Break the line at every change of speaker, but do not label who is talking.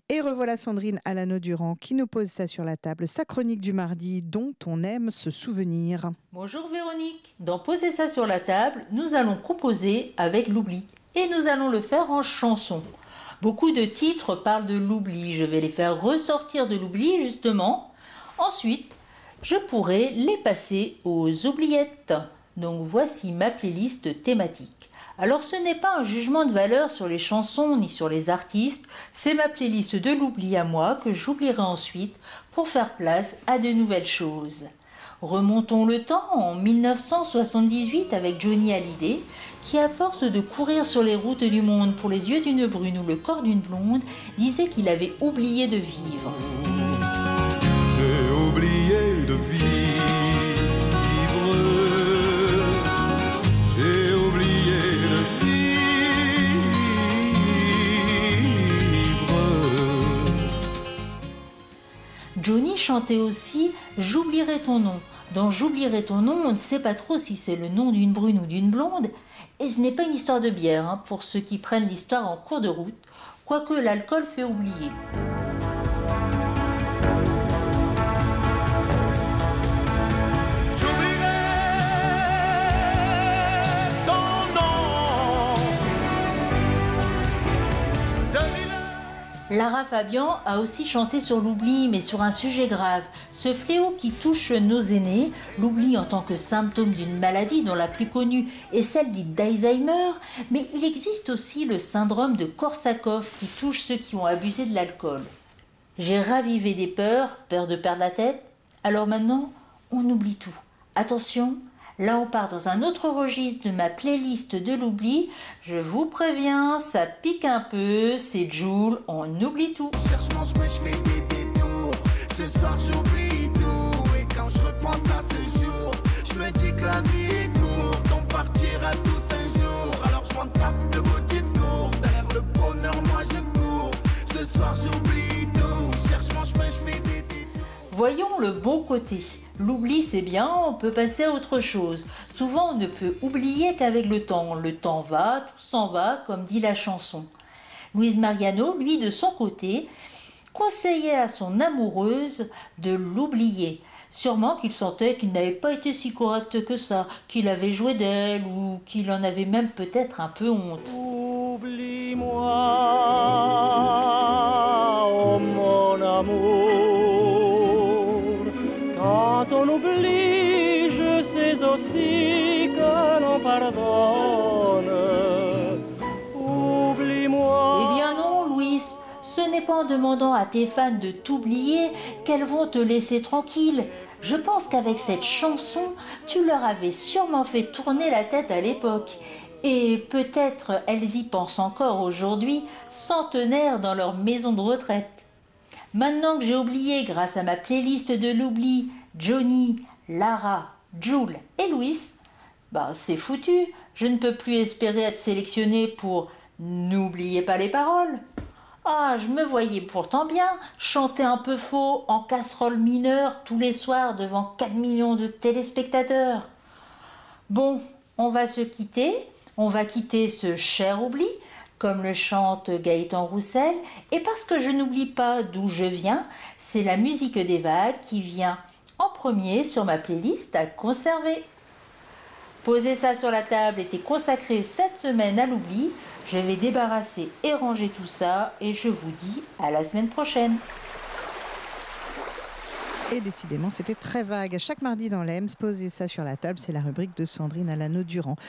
Et revoilà Sandrine Alano-Durand qui nous pose ça sur la table, sa chronique du mardi dont on aime se souvenir.
Bonjour Véronique. Dans Poser ça sur la table, nous allons composer avec l'oubli. Et nous allons le faire en chanson. Beaucoup de titres parlent de l'oubli. Je vais les faire ressortir de l'oubli justement. Ensuite, je pourrai les passer aux oubliettes. Donc voici ma playlist thématique. Alors ce n'est pas un jugement de valeur sur les chansons ni sur les artistes, c'est ma playlist de l'oubli à moi que j'oublierai ensuite pour faire place à de nouvelles choses. Remontons le temps en 1978 avec Johnny Hallyday qui, à force de courir sur les routes du monde pour les yeux d'une brune ou le corps d'une blonde, disait qu'il avait oublié de vivre.
J'ai oublié de vivre. J'ai oublié de vivre.
Johnny chantait aussi « J'oublierai ton nom ». Dans « J'oublierai ton nom », on ne sait pas trop si c'est le nom d'une brune ou d'une blonde. Et ce n'est pas une histoire de bière, pour ceux qui prennent l'histoire en cours de route, quoique l'alcool fait oublier. Lara Fabian a aussi chanté sur l'oubli, mais sur un sujet grave. Ce fléau qui touche nos aînés, l'oubli en tant que symptôme d'une maladie dont la plus connue est celle dite d'Alzheimer, mais il existe aussi le syndrome de Korsakoff qui touche ceux qui ont abusé de l'alcool. J'ai ravivé des peurs, peur de perdre la tête, alors maintenant, on oublie tout. Attention, là on part dans un autre registre de ma playlist de l'oubli. Je vous préviens, ça pique un peu, c'est Jul, on oublie tout.
Cherche mon chemin, je fais des détours. Ce soir j'oublie tout. Et quand je repense à ce jour, je me dis que la vie est courte. On partira tous un jour. Alors je m'en tape de vos discours. Derrière le bonheur, moi je cours. Ce soir j'oublie tout. Cherche mon chemin, je fais des détours.
Voyons le bon côté. L'oubli c'est bien, on peut passer à autre chose. Souvent on ne peut oublier qu'avec le temps. Le temps va, tout s'en va, comme dit la chanson. Louise Mariano, lui de son côté, conseillait à son amoureuse de l'oublier. Sûrement qu'il sentait qu'il n'avait pas été si correct que ça, qu'il avait joué d'elle ou qu'il en avait même peut-être un peu honte.
Oublie-moi, oh mon amour. Quand on oublie, je sais aussi que l'on pardonne. Oublie-moi.
Eh bien non, Louis, ce n'est pas en demandant à tes fans de t'oublier qu'elles vont te laisser tranquille. Je pense qu'avec cette chanson, tu leur avais sûrement fait tourner la tête à l'époque. Et peut-être elles y pensent encore aujourd'hui, centenaires dans leur maison de retraite. Maintenant que j'ai oublié, grâce à ma playlist de l'oubli, Johnny, Lara, Jul et Louis, c'est foutu. Je ne peux plus espérer être sélectionnée pour « N'oubliez pas les paroles ». Ah, je me voyais pourtant bien chanter un peu faux en casserole mineure tous les soirs devant 4 millions de téléspectateurs. Bon, on va se quitter. On va quitter ce cher oubli, comme le chante Gaëtan Roussel. Et parce que je n'oublie pas d'où je viens, c'est la musique des vagues qui vient en premier sur ma playlist à conserver. Poser ça sur la table était consacré cette semaine à l'oubli. Je vais débarrasser et ranger tout ça et je vous dis à la semaine prochaine.
Et décidément, c'était très vague. Chaque mardi dans l'EMS, poser ça sur la table, c'est la rubrique de Sandrine Alano-Durand.